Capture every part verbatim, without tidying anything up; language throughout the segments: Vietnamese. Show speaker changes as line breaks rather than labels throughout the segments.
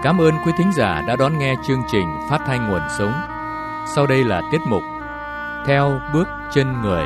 Cảm ơn quý thính giả đã đón nghe chương trình Phát thanh Nguồn Sống. Sau đây là tiết mục Theo Bước Chân Người.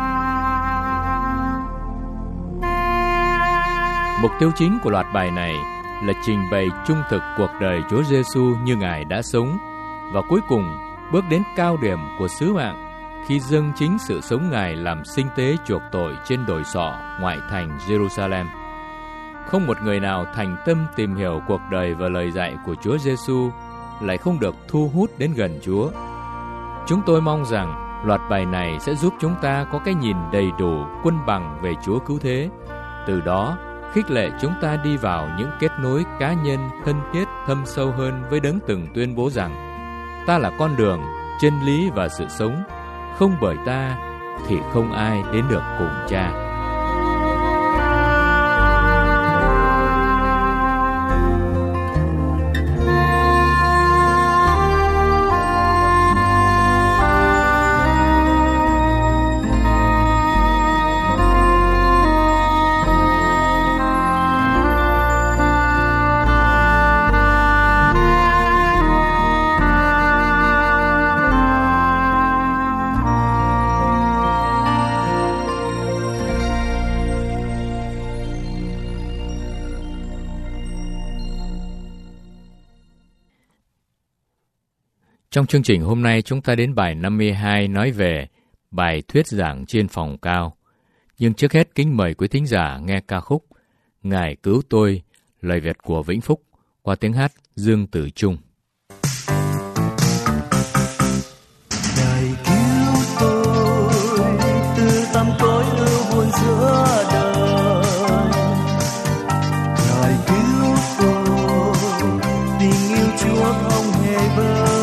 Mục tiêu chính của loạt bài này là trình bày trung thực cuộc đời Chúa Giêsu như Ngài đã sống, và cuối cùng bước đến cao điểm của sứ mạng khi dâng chính sự sống Ngài làm sinh tế chuộc tội trên đồi sọ ngoại thành Jerusalem. Không một người nào thành tâm tìm hiểu cuộc đời và lời dạy của Chúa Giêsu lại không được thu hút đến gần Chúa. Chúng tôi mong rằng loạt bài này sẽ giúp chúng ta có cái nhìn đầy đủ, quân bằng về Chúa cứu thế. Từ đó, khích lệ chúng ta đi vào những kết nối cá nhân thân thiết thâm sâu hơn với Đấng từng tuyên bố rằng: ta là con đường, chân lý và sự sống, không bởi ta thì không ai đến được cùng Cha. Trong chương trình hôm nay, chúng ta đến bài năm mươi hai nói về bài thuyết giảng trên phòng cao. Nhưng trước hết, kính mời quý thính giả nghe ca khúc Ngài Cứu Tôi, lời Việt của Vĩnh Phúc, qua tiếng hát Dương Tử Trung.
Ngài cứu tôi từ tăm tối ưu buồn giữa đời. Ngài cứu tôi, tình yêu Chúa không hề vơi.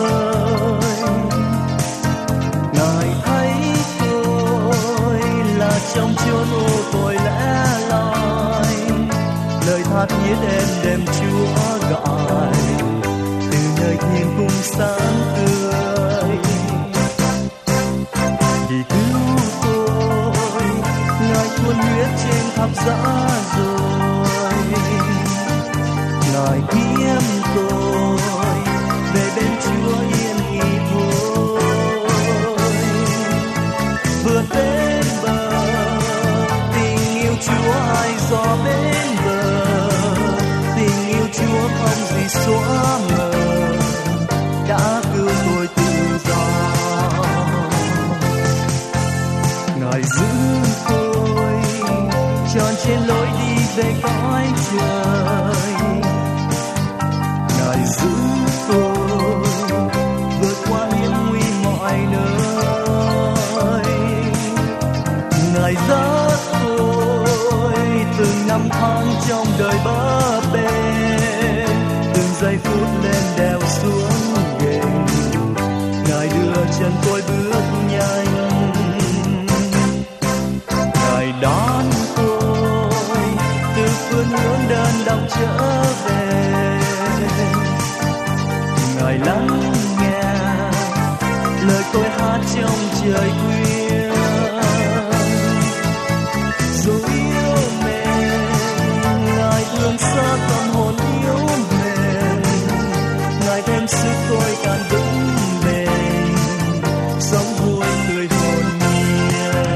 Trong chốn ô tôi lẽ loi, lời tha thiết em đem Chúa gọi từ nơi thiên cung sáng tươi. Vì cứu tôi, Ngài tuôn huyết trên khắp giá rồi. Ngài kiếm tôi về bên Chúa yên nghỉ thôi. Vượt đến bờ Chúa ai dò bên bờ, tình yêu Chúa không gì xóa mờ, đã cứu tôi tự do. Ngài giữ tôi tròn trên lối đi về cõi trời. Ngài giữ tôi vượt qua hiểm nguy mọi nơi. Ngài dắt từng năm tháng trong đời bấp bênh, từng giây phút lên đèo xuống ghềnh, Ngài đưa chân tôi bước nhanh. Ngài đón tôi từ phương hướng đơn độc trở về. Ngài lắng nghe lời tôi hát trong trời khuya. Thương xa tâm hồn yếu mềm, Ngài thêm sức tôi càng vững bền, sống vui tươi hồn nhiên.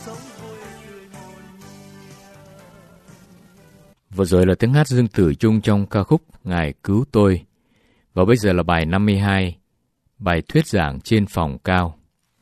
sống vui tươi hồn nhiên.
Vừa rồi là tiếng hát Dương Tử Trung trong ca khúc Ngài Cứu Tôi. Và bây giờ là bài năm mươi hai, bài thuyết giảng trên phòng cao.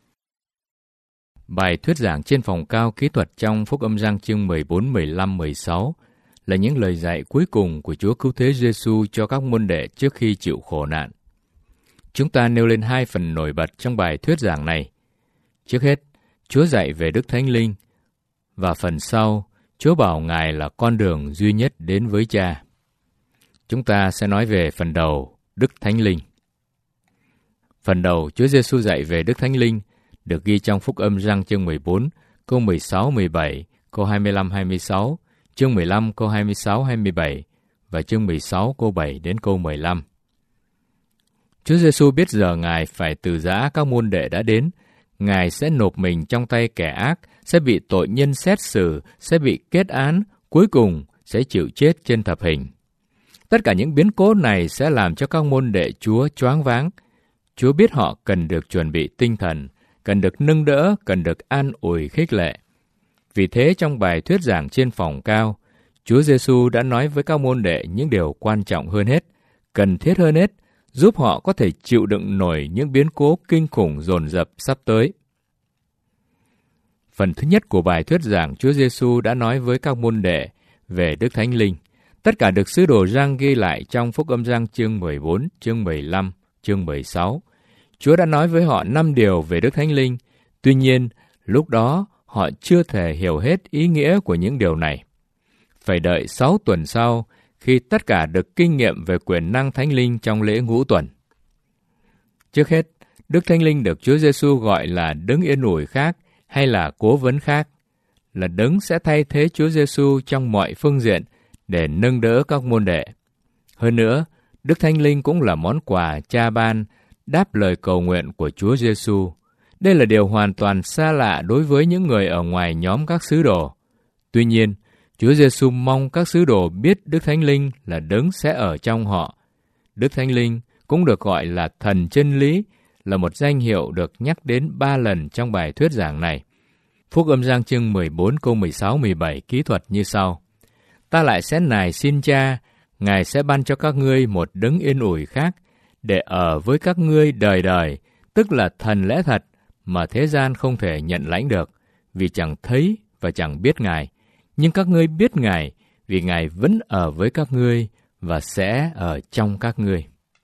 Bài thuyết giảng trên phòng cao kỹ thuật trong Phúc Âm Giăng chương mười bốn, mười lăm, mười sáu là những lời dạy cuối cùng của Chúa Cứu Thế Giêsu cho các môn đệ trước khi chịu khổ nạn. Chúng ta nêu lên hai phần nổi bật trong bài thuyết giảng này. Trước hết, Chúa dạy về Đức Thánh Linh, và phần sau, Chúa bảo Ngài là con đường duy nhất đến với Cha. Chúng ta sẽ nói về phần đầu, Đức Thánh Linh. Phần đầu, Chúa Giêsu dạy về Đức Thánh Linh được ghi trong Phúc Âm Giăng chương mười bốn, câu mười sáu, mười bảy, câu hai mươi lăm, hai mươi sáu, chương mười lăm, câu hai mươi sáu, hai mươi bảy và chương mười sáu, câu bảy đến câu mười lăm. Chúa Giêsu biết giờ Ngài phải từ giã các môn đệ đã đến, Ngài sẽ nộp mình trong tay kẻ ác, sẽ bị tội nhân xét xử, sẽ bị kết án, cuối cùng sẽ chịu chết trên thập hình. Tất cả những biến cố này sẽ làm cho các môn đệ Chúa choáng váng. Chúa biết họ cần được chuẩn bị tinh thần, cần được nâng đỡ, cần được an ủi khích lệ. Vì thế trong bài thuyết giảng trên phòng cao, Chúa Giêsu đã nói với các môn đệ những điều quan trọng hơn hết, cần thiết hơn hết, giúp họ có thể chịu đựng nổi những biến cố kinh khủng dồn dập sắp tới. Phần thứ nhất của bài thuyết giảng, Chúa Giêsu đã nói với các môn đệ về Đức Thánh Linh. Tất cả được sứ đồ Giăng ghi lại trong Phúc Âm Giăng chương mười bốn, chương mười lăm, chương mười sáu. Chúa đã nói với họ năm điều về Đức Thánh Linh. Tuy nhiên, lúc đó họ chưa thể hiểu hết ý nghĩa của những điều này. Phải đợi sáu tuần sau, khi tất cả được kinh nghiệm về quyền năng Thánh Linh trong lễ ngũ tuần. Trước hết, Đức Thánh Linh được Chúa Giêsu gọi là đấng yên ủi khác hay là cố vấn khác, là đấng sẽ thay thế Chúa Giêsu trong mọi phương diện để nâng đỡ các môn đệ. Hơn nữa, Đức Thánh Linh cũng là món quà Cha ban đáp lời cầu nguyện của Chúa Giêsu. Đây là điều hoàn toàn xa lạ đối với những người ở ngoài nhóm các sứ đồ. Tuy nhiên, Chúa Giêsu mong các sứ đồ biết Đức Thánh Linh là đấng sẽ ở trong họ. Đức Thánh Linh cũng được gọi là Thần Chân Lý, là một danh hiệu được nhắc đến ba lần trong bài thuyết giảng này. Phúc Âm Giăng chương mười bốn câu mười sáu mười bảy kỹ thuật như sau: Ta lại sẽ nài xin Cha, Ngài sẽ ban cho các ngươi một đấng yên ủi khác, để ở với các ngươi đời đời, tức là Thần lẽ thật mà thế gian không thể nhận lãnh được, vì chẳng thấy và chẳng biết Ngài. Nhưng các ngươi biết Ngài, vì Ngài vẫn ở với các ngươi và sẽ ở trong các ngươi.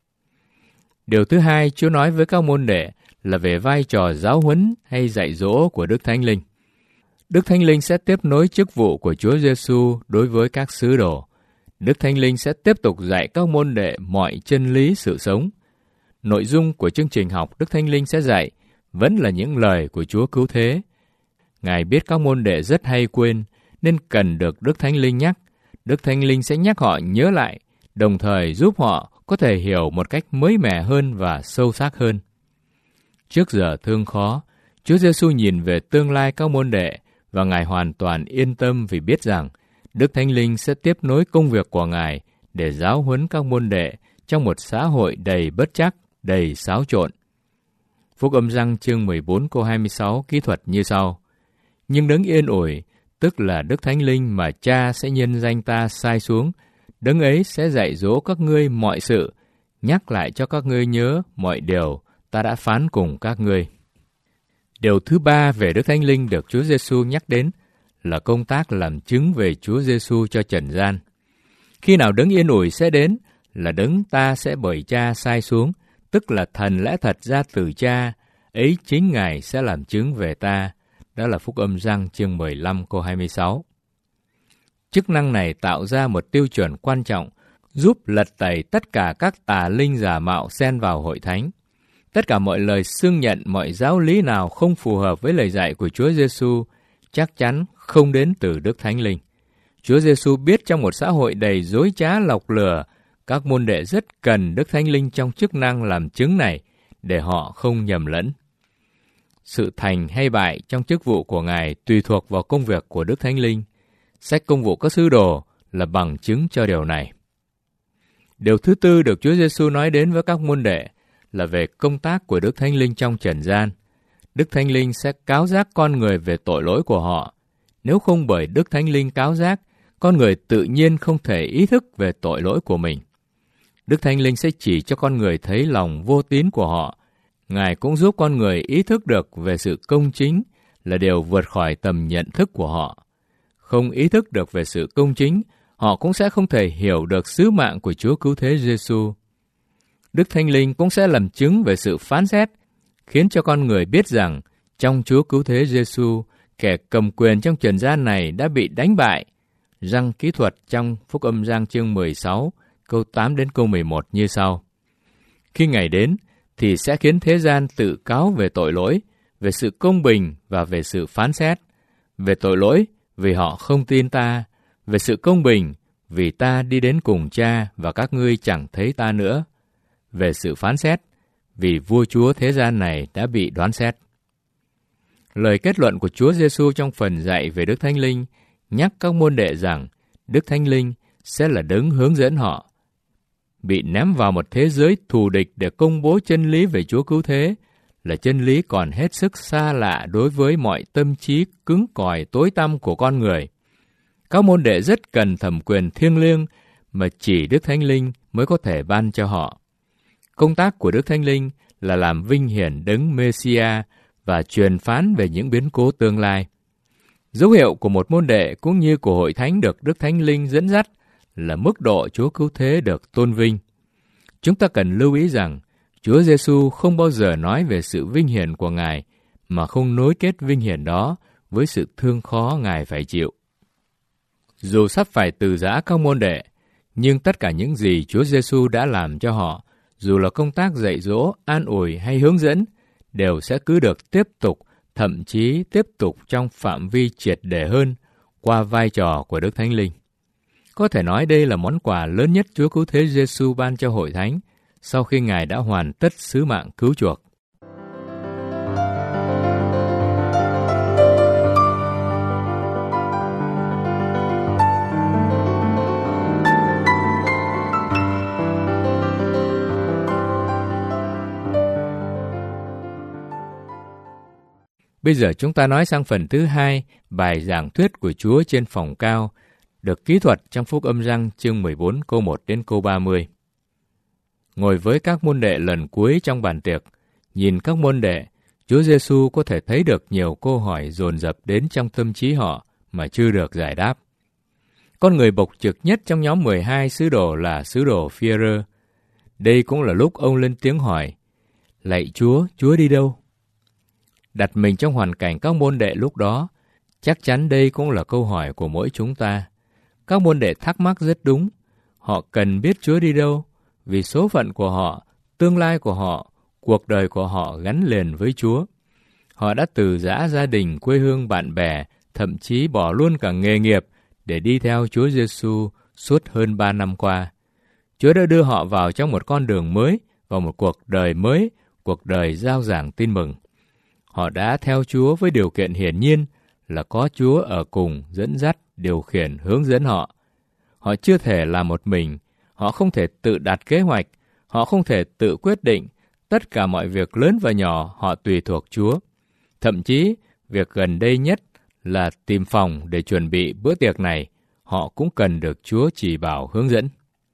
Điều thứ hai Chúa nói với các môn đệ là về vai trò giáo huấn hay dạy dỗ của Đức Thánh Linh. Đức Thánh Linh sẽ tiếp nối chức vụ của Chúa Giêsu đối với các sứ đồ. Đức Thánh Linh sẽ tiếp tục dạy các môn đệ mọi chân lý sự sống. Nội dung của chương trình học Đức Thánh Linh sẽ dạy vẫn là những lời của Chúa Cứu Thế. Ngài biết các môn đệ rất hay quên, nên cần được Đức Thánh Linh nhắc. Đức Thánh Linh sẽ nhắc họ nhớ lại, đồng thời giúp họ có thể hiểu một cách mới mẻ hơn và sâu sắc hơn. Trước giờ thương khó, Chúa Giêsu nhìn về tương lai các môn đệ và Ngài hoàn toàn yên tâm vì biết rằng Đức Thánh Linh sẽ tiếp nối công việc của Ngài để giáo huấn các môn đệ trong một xã hội đầy bất trắc, đầy xáo trộn. Phúc Âm Giăng chương mười bốn câu hai mươi sáu kỹ thuật như sau: Nhưng đấng yên ủi, tức là Đức Thánh Linh mà Cha sẽ nhân danh ta sai xuống, đấng ấy sẽ dạy dỗ các ngươi mọi sự, nhắc lại cho các ngươi nhớ mọi điều ta đã phán cùng các ngươi. Điều thứ ba về Đức Thánh Linh được Chúa Giêsu nhắc đến là công tác làm chứng về Chúa Giêsu cho trần gian. Khi nào đấng yên ủi sẽ đến là đấng ta sẽ bởi Cha sai xuống, tức là Thần lẽ thật ra từ Cha, ấy chính Ngài sẽ làm chứng về ta. Đó là Phúc Âm Giăng chương mười lăm câu hai mươi sáu. Chức năng này tạo ra một tiêu chuẩn quan trọng, giúp lật tẩy tất cả các tà linh giả mạo xen vào hội thánh. Tất cả mọi lời xưng nhận, mọi giáo lý nào không phù hợp với lời dạy của Chúa Giêsu chắc chắn không đến từ Đức Thánh Linh. Chúa Giêsu biết trong một xã hội đầy dối trá lọc lừa, các môn đệ rất cần Đức Thánh Linh trong chức năng làm chứng này để họ không nhầm lẫn. Sự thành hay bại trong chức vụ của Ngài tùy thuộc vào công việc của Đức Thánh Linh. Sách Công vụ các sứ đồ là bằng chứng cho điều này. Điều thứ tư được Chúa Giêsu nói đến với các môn đệ là về công tác của Đức Thánh Linh trong trần gian. Đức Thánh Linh sẽ cáo giác con người về tội lỗi của họ. Nếu không bởi Đức Thánh Linh cáo giác, con người tự nhiên không thể ý thức về tội lỗi của mình. Đức Thánh Linh sẽ chỉ cho con người thấy lòng vô tín của họ. Ngài cũng giúp con người ý thức được về sự công chính là điều vượt khỏi tầm nhận thức của họ. Không ý thức được về sự công chính, họ cũng sẽ không thể hiểu được sứ mạng của Chúa Cứu Thế Giêsu. Đức Thánh Linh cũng sẽ làm chứng về sự phán xét, khiến cho con người biết rằng trong Chúa Cứu Thế Giêsu, kẻ cầm quyền trong trần gian này đã bị đánh bại. Răng kỹ thuật trong Phúc Âm Giăng chương mười sáu, câu tám đến câu mười một như sau. Khi ngày đến, thì sẽ khiến thế gian tự cáo về tội lỗi, về sự công bình và về sự phán xét. Về tội lỗi, vì họ không tin ta. Về sự công bình, vì ta đi đến cùng Cha và các ngươi chẳng thấy ta nữa. Về sự phán xét, vì vua chúa thế gian này đã bị đoán xét. Lời kết luận của Chúa Giêsu trong phần dạy về Đức Thánh Linh nhắc các môn đệ rằng Đức Thánh Linh sẽ là đấng hướng dẫn họ. Bị ném vào một thế giới thù địch để công bố chân lý về Chúa Cứu Thế là chân lý còn hết sức xa lạ đối với mọi tâm trí cứng cỏi tối tăm của con người. Các môn đệ rất cần thẩm quyền thiêng liêng mà chỉ Đức Thánh Linh mới có thể ban cho họ. Công tác của Đức Thánh Linh là làm vinh hiển đấng Mê-si-a và truyền phán về những biến cố tương lai. Dấu hiệu của một môn đệ cũng như của hội thánh được Đức Thánh Linh dẫn dắt là mức độ Chúa Cứu Thế được tôn vinh. Chúng ta cần lưu ý rằng Chúa Giêsu không bao giờ nói về sự vinh hiển của Ngài mà không nối kết vinh hiển đó với sự thương khó Ngài phải chịu. Dù sắp phải từ giã các môn đệ, nhưng tất cả những gì Chúa Giêsu đã làm cho họ, dù là công tác dạy dỗ, an ủi hay hướng dẫn, đều sẽ cứ được tiếp tục, thậm chí tiếp tục trong phạm vi triệt để hơn qua vai trò của Đức Thánh Linh. Có thể nói đây là món quà lớn nhất Chúa Cứu Thế Giêsu ban cho hội thánh sau khi Ngài đã hoàn tất sứ mạng cứu chuộc. Bây giờ chúng ta nói sang phần thứ hai, bài giảng thuyết của Chúa trên phòng cao, được kỹ thuật trong Phúc Âm Giăng chương mười bốn câu một đến câu ba mươi. Ngồi với các môn đệ lần cuối trong bàn tiệc, nhìn các môn đệ, Chúa Giêsu có thể thấy được nhiều câu hỏi dồn dập đến trong tâm trí họ mà chưa được giải đáp. Con người bộc trực nhất trong nhóm mười hai sứ đồ là sứ đồ Phi-e-rơ. Đây cũng là lúc ông lên tiếng hỏi, lạy Chúa, Chúa đi đâu? Đặt mình trong hoàn cảnh các môn đệ lúc đó, chắc chắn đây cũng là câu hỏi của mỗi chúng ta. Các môn đệ thắc mắc rất đúng. Họ cần biết Chúa đi đâu, vì số phận của họ, tương lai của họ, cuộc đời của họ gắn liền với Chúa. Họ đã từ giã gia đình, quê hương, bạn bè, thậm chí bỏ luôn cả nghề nghiệp để đi theo Chúa Giêsu suốt hơn ba năm qua. Chúa đã đưa họ vào trong một con đường mới, vào một cuộc đời mới, cuộc đời rao giảng tin mừng. Họ đã theo Chúa với điều kiện hiển nhiên là có Chúa ở cùng dẫn dắt, điều khiển, hướng dẫn họ. Họ chưa thể làm một mình, họ không thể tự đặt kế hoạch, họ không thể tự quyết định. Tất cả mọi việc lớn và nhỏ họ tùy thuộc Chúa. Thậm chí, việc gần đây nhất là tìm phòng để chuẩn bị bữa tiệc này, họ cũng cần được Chúa chỉ bảo hướng dẫn.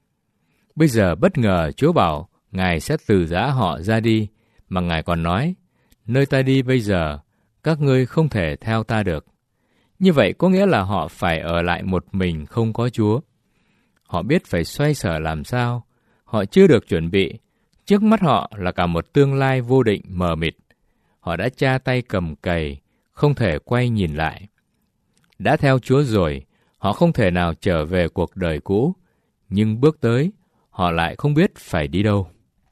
Bây giờ bất ngờ Chúa bảo Ngài sẽ từ giã họ ra đi, mà Ngài còn nói, nơi ta đi bây giờ, các ngươi không thể theo ta được. Như vậy có nghĩa là họ phải ở lại một mình không có Chúa. Họ biết phải xoay sở làm sao, họ chưa được chuẩn bị. Trước mắt họ là cả một tương lai vô định mờ mịt. Họ đã cha tay cầm cày, không thể quay nhìn lại. Đã theo Chúa rồi, họ không thể nào trở về cuộc đời cũ, nhưng bước tới, họ lại không biết phải đi đâu.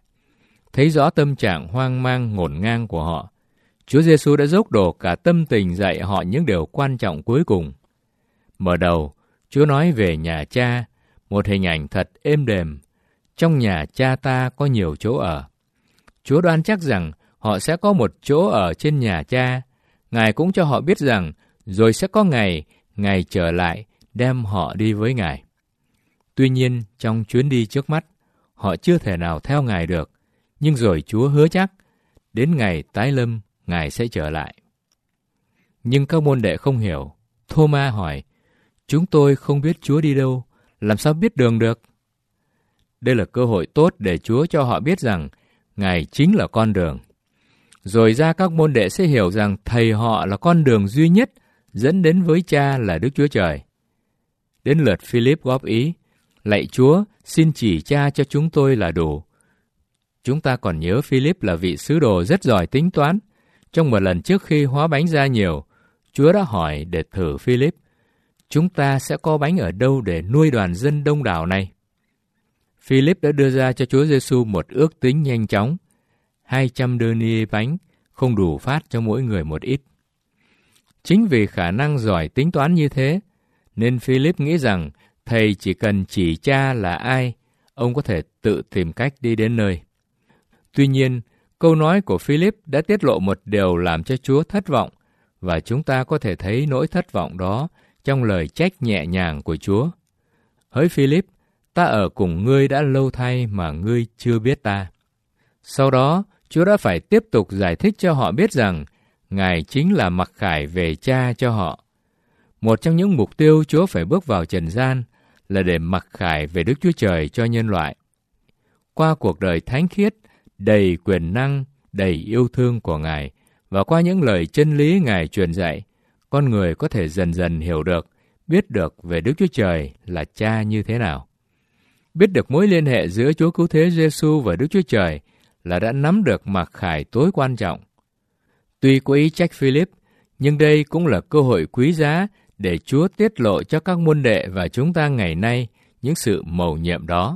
Thấy rõ tâm trạng hoang mang ngổn ngang của họ, Chúa Giêsu đã dốc đổ cả tâm tình dạy họ những điều quan trọng cuối cùng. Mở đầu, Chúa nói về nhà Cha, một hình ảnh thật êm đềm. Trong nhà Cha ta có nhiều chỗ ở. Chúa đoán chắc rằng họ sẽ có một chỗ ở trên nhà Cha. Ngài cũng cho họ biết rằng rồi sẽ có ngày, Ngài trở lại đem họ đi với Ngài. Tuy nhiên, trong chuyến đi trước mắt, họ chưa thể nào theo Ngài được. Nhưng rồi Chúa hứa chắc, đến ngày tái lâm, Ngài sẽ trở lại. Nhưng các môn đệ không hiểu. Thô-ma hỏi, chúng tôi không biết Chúa đi đâu, làm sao biết đường được? Đây là cơ hội tốt để Chúa cho họ biết rằng Ngài chính là con đường. Rồi ra các môn đệ sẽ hiểu rằng Thầy họ là con đường duy nhất dẫn đến với Cha là Đức Chúa Trời. Đến lượt Philip góp ý, lạy Chúa, xin chỉ Cha cho chúng tôi là đủ. Chúng ta còn nhớ Philip là vị sứ đồ rất giỏi tính toán. Trong một lần trước khi hóa bánh ra nhiều, Chúa đã hỏi để thử Philip, chúng ta sẽ có bánh ở đâu để nuôi đoàn dân đông đảo này? Philip đã đưa ra cho Chúa Giêsu một ước tính nhanh chóng, hai trăm denier bánh, không đủ phát cho mỗi người một ít. Chính vì khả năng giỏi tính toán như thế, nên Philip nghĩ rằng Thầy chỉ cần chỉ Cha là ai, ông có thể tự tìm cách đi đến nơi. Tuy nhiên, câu nói của Philip đã tiết lộ một điều làm cho Chúa thất vọng, và chúng ta có thể thấy nỗi thất vọng đó trong lời trách nhẹ nhàng của Chúa. Hỡi Philip, ta ở cùng ngươi đã lâu thay mà ngươi chưa biết ta. Sau đó, Chúa đã phải tiếp tục giải thích cho họ biết rằng Ngài chính là mặc khải về Cha cho họ. Một trong những mục tiêu Chúa phải bước vào trần gian là để mặc khải về Đức Chúa Trời cho nhân loại. Qua cuộc đời thánh khiết, đầy quyền năng, đầy yêu thương của Ngài, và qua những lời chân lý Ngài truyền dạy, con người có thể dần dần hiểu được, biết được về Đức Chúa Trời là Cha như thế nào. Biết được mối liên hệ giữa Chúa Cứu Thế Giêsu và Đức Chúa Trời là đã nắm được mặc khải tối quan trọng. Tuy có ý trách Philip, nhưng đây cũng là cơ hội quý giá để Chúa tiết lộ cho các môn đệ và chúng ta ngày nay những sự mầu nhiệm đó.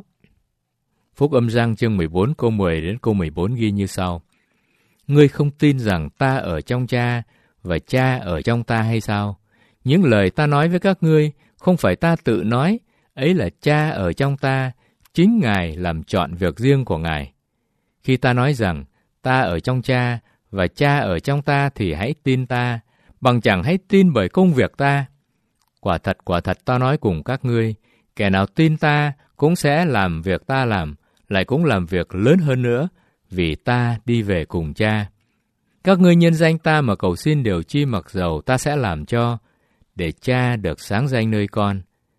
Phúc Âm Giăng chương mười bốn câu mười đến câu mười bốn ghi như sau. Ngươi không tin rằng ta ở trong Cha và Cha ở trong ta hay sao? Những lời ta nói với các ngươi không phải ta tự nói, ấy là Cha ở trong ta, chính Ngài làm trọn việc riêng của Ngài. Khi ta nói rằng ta ở trong Cha và Cha ở trong ta thì hãy tin ta, bằng chẳng hãy tin bởi công việc ta. Quả thật, quả thật ta nói cùng các ngươi, kẻ nào tin ta cũng sẽ làm việc ta làm, lại cũng làm việc lớn hơn nữa, vì ta đi về cùng Cha. Các ngươi nhân danh ta mà cầu xin điều chi mặc dầu ta sẽ làm cho, để Cha được sáng danh nơi con.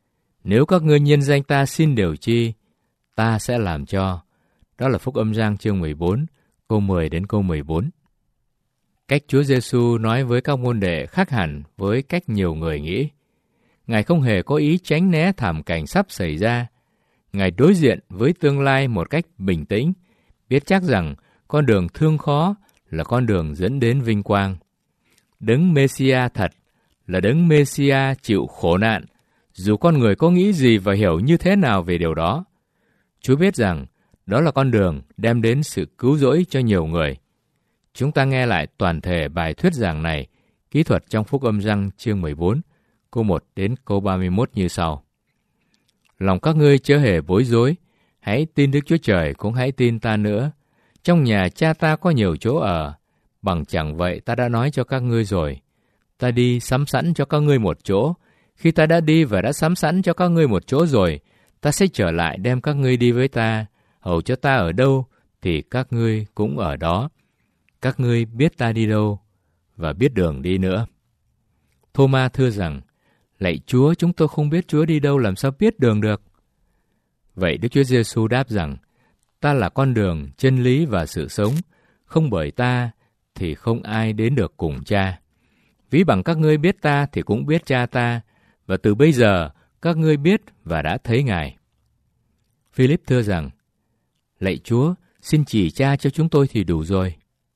Nếu các ngươi nhân danh ta xin điều chi, ta sẽ làm cho. Đó là Phúc Âm Giăng chương mười bốn, câu mười đến câu mười bốn. Cách Chúa Giêsu nói với các môn đệ khác hẳn với cách nhiều người nghĩ. Ngài không hề có ý tránh né thảm cảnh sắp xảy ra. Ngài đối diện với tương lai một cách bình tĩnh, biết chắc rằng con đường thương khó là con đường dẫn đến vinh quang. Đấng Mê-si-a thật là đấng Mê-si-a chịu khổ nạn, dù con người có nghĩ gì và hiểu như thế nào về điều đó. Chúa biết rằng đó là con đường đem đến sự cứu rỗi cho nhiều người. Chúng ta nghe lại toàn thể bài thuyết giảng này, kỹ thuật trong Phúc Âm Giăng chương mười bốn, câu một đến câu ba mươi mốt như sau. Lòng các ngươi chớ hề bối rối, hãy tin Đức Chúa Trời cũng hãy tin ta nữa. Trong nhà Cha ta có nhiều chỗ ở, bằng chẳng vậy ta đã nói cho các ngươi rồi. Ta đi sắm sẵn cho các ngươi một chỗ. Khi ta đã đi và đã sắm sẵn cho các ngươi một chỗ rồi, ta sẽ trở lại đem các ngươi đi với ta, hầu cho ta ở đâu thì các ngươi cũng ở đó. Các ngươi biết ta đi đâu và biết đường đi nữa. Thô-ma thưa rằng, lạy Chúa, chúng tôi không biết Chúa đi đâu, làm sao biết đường được? Vậy Đức Chúa Giêsu đáp rằng, ta là con đường, chân lý và sự sống, không bởi ta thì không ai đến được cùng Cha. Ví bằng các ngươi biết ta thì cũng biết Cha ta, và từ bây giờ các ngươi biết và đã thấy Ngài. Philip thưa rằng, lạy Chúa, xin chỉ Cha cho chúng tôi thì đủ rồi.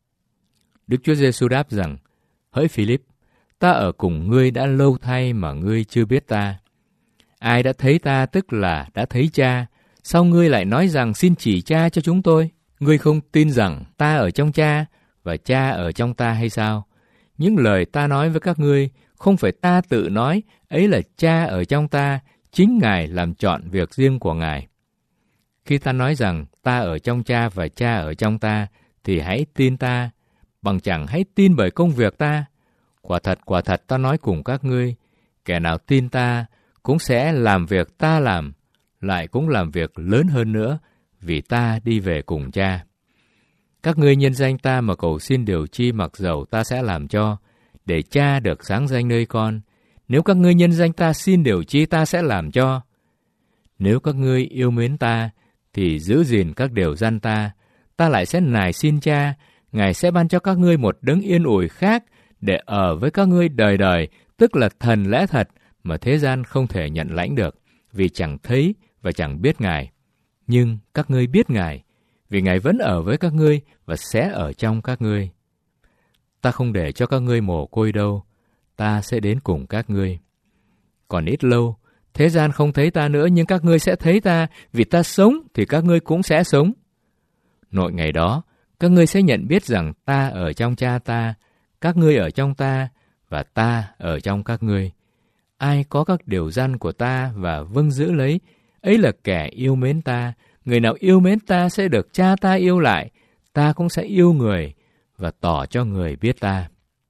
Đức Chúa Giêsu đáp rằng, hỡi Philip, ta ở cùng ngươi đã lâu thay mà ngươi chưa biết ta. Ai đã thấy ta tức là đã thấy Cha, sao ngươi lại nói rằng xin chỉ Cha cho chúng tôi? Ngươi không tin rằng ta ở trong Cha và Cha ở trong ta hay sao? Những lời ta nói với các ngươi không phải ta tự nói, ấy là Cha ở trong ta, chính Ngài làm trọn việc riêng của Ngài. Khi ta nói rằng ta ở trong Cha và Cha ở trong ta, thì hãy tin ta, bằng chẳng hãy tin bởi công việc ta. Quả thật, quả thật ta nói cùng các ngươi, kẻ nào tin ta cũng sẽ làm việc ta làm, lại cũng làm việc lớn hơn nữa, vì ta đi về cùng Cha. Các ngươi nhân danh ta mà cầu xin điều chi mặc dầu ta sẽ làm cho, để Cha được sáng danh nơi con. Nếu các ngươi nhân danh ta xin điều chi ta sẽ làm cho. Nếu các ngươi yêu mến ta, thì giữ gìn các điều răn ta. Ta lại sẽ nài xin Cha, Ngài sẽ ban cho các ngươi một đấng yên ủi khác để ở với các ngươi đời đời, tức là Thần lẽ thật mà thế gian không thể nhận lãnh được, vì chẳng thấy và chẳng biết Ngài. Nhưng các ngươi biết Ngài, vì Ngài vẫn ở với các ngươi và sẽ ở trong các ngươi. Ta không để cho các ngươi mồ côi đâu, ta sẽ đến cùng các ngươi. Còn ít lâu, thế gian không thấy ta nữa, nhưng các ngươi sẽ thấy ta, vì ta sống thì các ngươi cũng sẽ sống. Nội ngày đó, các ngươi sẽ nhận biết rằng ta ở trong Cha ta, các ngươi ở trong ta, và ta ở trong các ngươi. Ai có các điều răn của ta và vâng giữ lấy, ấy là kẻ yêu mến ta. Người nào yêu mến ta sẽ được Cha ta yêu lại, ta cũng sẽ yêu người và tỏ cho người biết ta.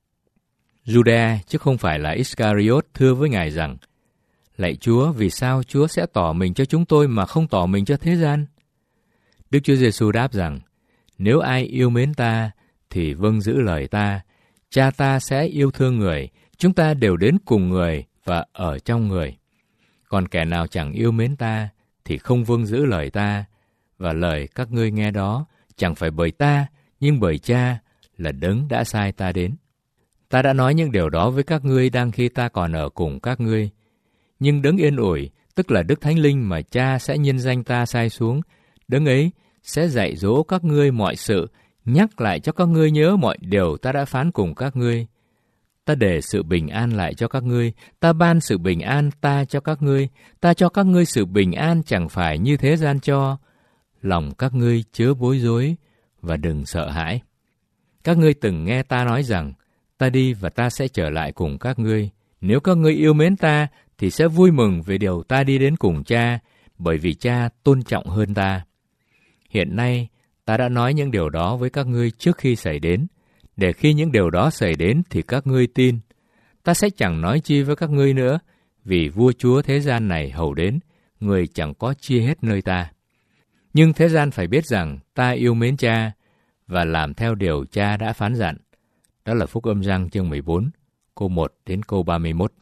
Juda, chứ không phải là Iscariot, thưa với Ngài rằng: Lạy Chúa, vì sao Chúa sẽ tỏ mình cho chúng tôi mà không tỏ mình cho thế gian? Đức Chúa Giêsu đáp rằng: Nếu ai yêu mến ta, thì vâng giữ lời ta. Cha ta sẽ yêu thương người, chúng ta đều đến cùng người và ở trong người. Còn kẻ nào chẳng yêu mến ta, thì không vâng giữ lời ta. Và lời các ngươi nghe đó, chẳng phải bởi ta, nhưng bởi Cha, là đấng đã sai ta đến. Ta đã nói những điều đó với các ngươi đang khi ta còn ở cùng các ngươi. Nhưng đấng yên ủi, tức là Đức Thánh Linh mà Cha sẽ nhân danh ta sai xuống, đấng ấy sẽ dạy dỗ các ngươi mọi sự, nhắc lại cho các ngươi nhớ mọi điều ta đã phán cùng các ngươi. Ta để sự bình an lại cho các ngươi, ta ban sự bình an ta cho các ngươi, ta cho các ngươi sự bình an chẳng phải như thế gian cho. Lòng các ngươi chớ bối rối và đừng sợ hãi. Các ngươi từng nghe ta nói rằng, ta đi và ta sẽ trở lại cùng các ngươi. Nếu các ngươi yêu mến ta, thì sẽ vui mừng về điều ta đi đến cùng Cha, bởi vì Cha tôn trọng hơn ta. Hiện nay, ta đã nói những điều đó với các ngươi trước khi xảy đến, để khi những điều đó xảy đến thì các ngươi tin. Ta sẽ chẳng nói chi với các ngươi nữa, vì vua chúa thế gian này hầu đến, người chẳng có chia hết nơi ta. Nhưng thế gian phải biết rằng ta yêu mến Cha và làm theo điều Cha đã phán dặn. Đó là Phúc Âm Giăng chương mười bốn, câu một đến câu ba mươi mốt.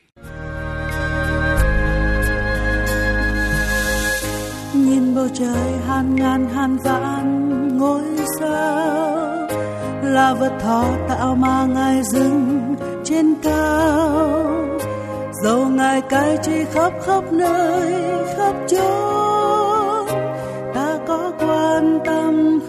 Nhìn bầu trời hàng ngàn hàng vạn ngôi sao, là vật thọ tạo mà Ngài dừng trên cao. Dẫu Ngài cai trị khắp khắp nơi khắp chốn, ta có quan tâm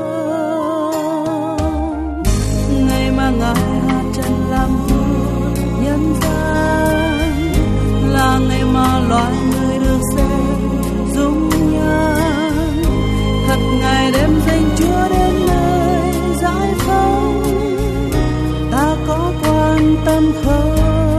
không? Ngày mà Ngài hạ trần làm vua nhân gian, là ngày mà loài người được xem dung nhan. Thật Ngài đem danh Chúa đến nơi giải phóng, ta có quan tâm không?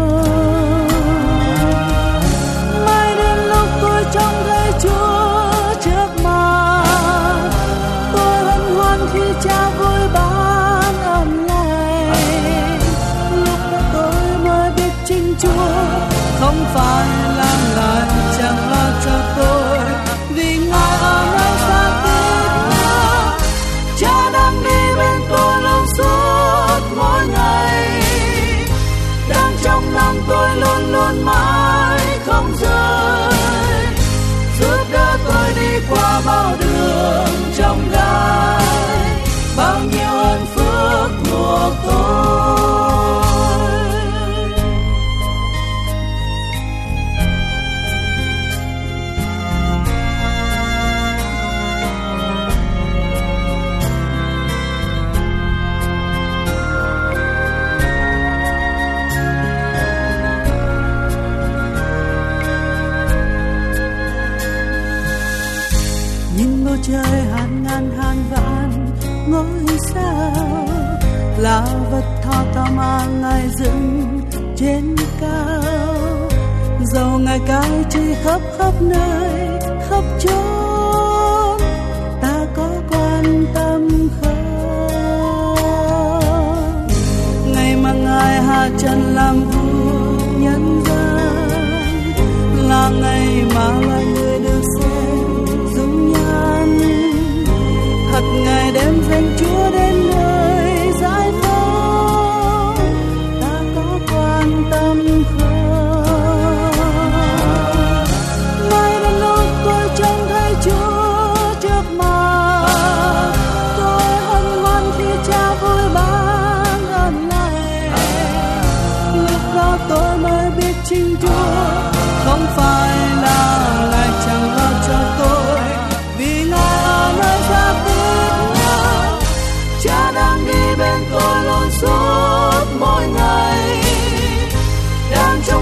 Mai đến lúc tôi trông thấy Chúa trước mặt, tôi hân hoan khi Cha vui ban ơn lành. Lúc đó tôi mới biết chính Chúa không phải là Ngài chẳng lo cho tôi, vì Ngài ở nơi xa tít. Cha đang đi bên tôi luôn suốt mỗi ngày, đang trong năm tôi luôn luôn mãi không rời, giúp đỡ tôi đi qua bao đường trong gai, bao nhiêu ơn phước thuộc tôi. Trời hàng ngàn hàng vạn ngôi sao, là vật thọ tạo mà Ngài dựng trên cao. Dẫu Ngài cai trị khắp khắp nơi khắp chốn, ta có quan tâm không? Ngày mà Ngài hạ trần làm vua nhân gian, là ngày mà loài người được xem dung nhan. Thật Ngài đem danh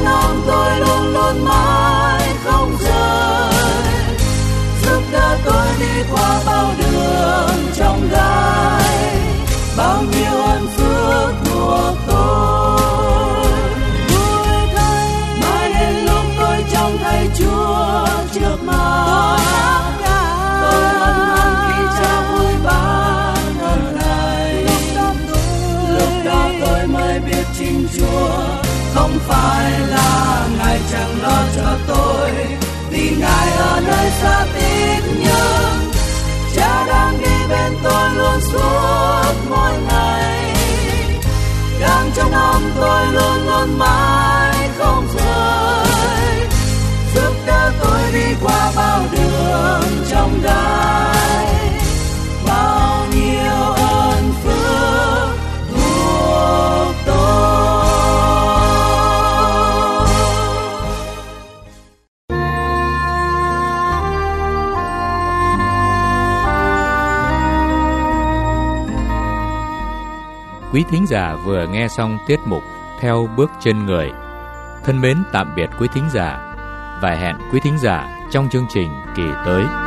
lòng tôi luôn luôn mãi không rời, giúp đỡ tôi đi qua bao đường trong gai, bao nhiêu ơn phước thuộc tôi. Vui thay mãi đến lúc tôi trông thấy Chúa trước mặt, tôi hân hoan khi Cha vui ban ơn này. Lúc đó tôi mới biết chính Chúa không phải là Ngài chẳng lo cho tôi, vì Ngài ở nơi xa tít, nhưng Cha đang đi bên tôi luôn suốt mỗi ngày, đang trong lòng tôi luôn luôn mãi không rời, giúp đỡ tôi đi qua bao đường trong gai, bao nhiêu ơn phước thuộc tôi.
Quý thính giả vừa nghe xong tiết mục Theo Bước Chân Người. Thân mến tạm biệt quý thính giả và hẹn quý thính giả trong chương trình kỳ tới.